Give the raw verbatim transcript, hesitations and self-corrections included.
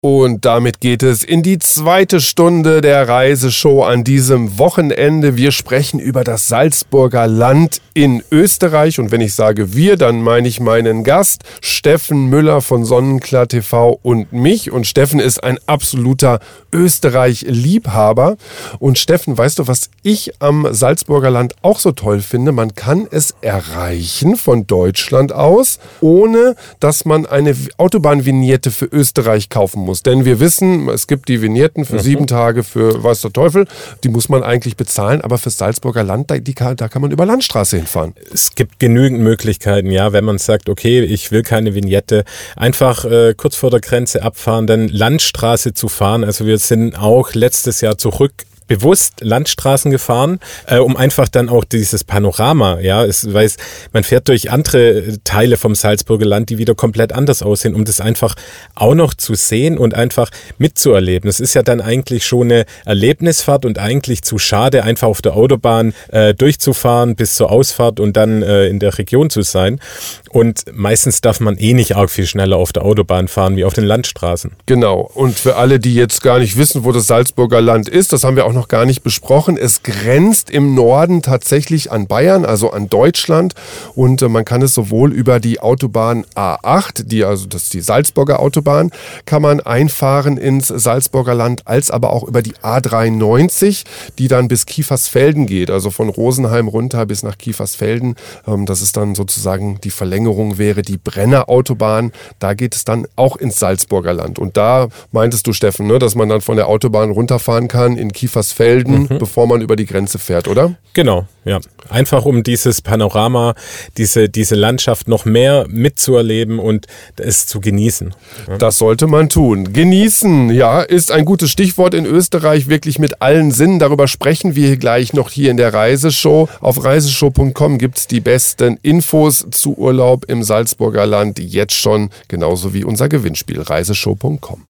Und damit geht es in die zweite Stunde der Reiseshow an diesem Wochenende. Wir sprechen über das Salzburger Land in Österreich. Und wenn ich sage wir, dann meine ich meinen Gast, Steffen Müller von Sonnenklar T V und mich. Und Steffen ist ein absoluter Österreich-Liebhaber. Und Steffen, weißt du, was ich am Salzburger Land auch so toll finde? Man kann es erreichen von Deutschland aus, ohne dass man eine Autobahnvignette für Österreich kaufen muss. Denn wir wissen, es gibt die Vignetten für mhm. sieben Tage für weiß der Teufel. Die muss man eigentlich bezahlen, aber fürs Salzburger Land, da, die, da kann man über Landstraße hinfahren. Es gibt genügend Möglichkeiten, ja, wenn man sagt, okay, ich will keine Vignette, einfach äh, kurz vor der Grenze abfahren, dann Landstraße zu fahren. Also wir sind auch letztes Jahr zurück bewusst Landstraßen gefahren, äh, um einfach dann auch dieses Panorama, ja, es weiß, man fährt durch andere Teile vom Salzburger Land, die wieder komplett anders aussehen, um das einfach auch noch zu sehen und einfach mitzuerleben. Es ist ja dann eigentlich schon eine Erlebnisfahrt und eigentlich zu schade, einfach auf der Autobahn äh, durchzufahren bis zur Ausfahrt und dann äh, in der Region zu sein. Und meistens darf man eh nicht arg viel schneller auf der Autobahn fahren wie auf den Landstraßen. Genau. Und für alle, die jetzt gar nicht wissen, wo das Salzburger Land ist, das haben wir auch noch gar nicht besprochen. Es grenzt im Norden tatsächlich an Bayern, also an Deutschland. Und äh, man kann es sowohl über die Autobahn A acht, die, also das ist die Salzburger Autobahn, kann man einfahren ins Salzburger Land, als aber auch über die A dreiundneunzig, die dann bis Kiefersfelden geht. Also von Rosenheim runter bis nach Kiefersfelden. Ähm, das ist dann sozusagen die Verlängerung wäre die Brenner Autobahn. Da geht es dann auch ins Salzburger Land. Und da meintest du, Steffen, ne, dass man dann von der Autobahn runterfahren kann in Kiefersfelden, mhm. bevor man über die Grenze fährt, oder? Genau, ja. Einfach um dieses Panorama, diese, diese Landschaft noch mehr mitzuerleben und es zu genießen. Ja. Das sollte man tun. Genießen, ja, ist ein gutes Stichwort in Österreich, wirklich mit allen Sinnen. Darüber sprechen wir gleich noch hier in der Reiseshow. Auf reiseshow punkt com gibt es die besten Infos zu Urlaub im Salzburger Land jetzt schon, genauso wie unser Gewinnspiel reiseshow punkt com.